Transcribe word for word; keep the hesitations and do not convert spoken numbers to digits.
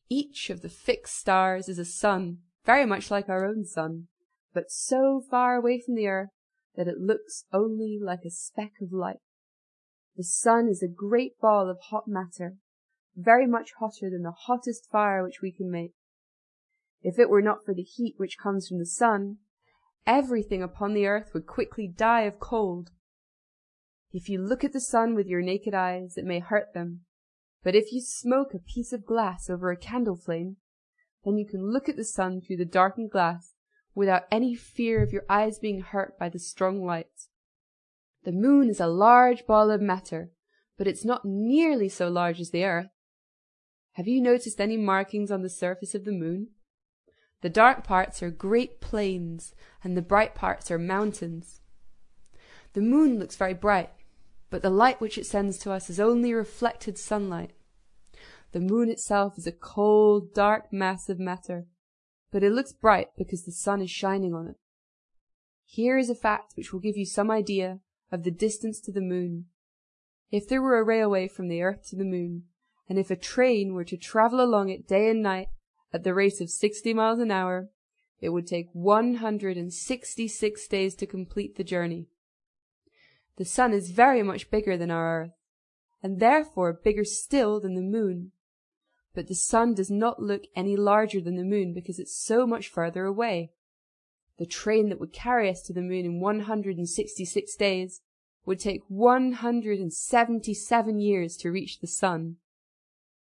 Each of the fixed stars is a sun, very much like our own sun, but so far away from the earth that it looks only like a speck of light. The sun is a great ball of hot matter, very much hotter than the hottest fire which we can make. If it were not for the heat which comes from the sun, everything upon the earth would quickly die of cold. If you look at the sun with your naked eyes, it may hurt them, but if you smoke a piece of glass over a candle flame, then you can look at the sun through the darkened glass without any fear of your eyes being hurt by the strong light. The moon is a large ball of matter, but it's not nearly so large as the earth. Have you noticed any markings on the surface of the moon? The dark parts are great plains, and the bright parts are mountains. The moon looks very bright, but the light which it sends to us is only reflected sunlight. The moon itself is a cold, dark mass of matter, but it looks bright because the sun is shining on it. Here is a fact which will give you some idea of the distance to the moon. If there were a railway from the earth to the moon, and if a train were to travel along it day and night at the rate of sixty miles an hour, it would take one hundred and sixty-six days to complete the journey. The sun is very much bigger than our earth, and therefore bigger still than the moon. But the sun does not look any larger than the moon because it's so much further away. The train that would carry us to the moon in one hundred and sixty-six days would take one hundred and seventy-seven years to reach the sun.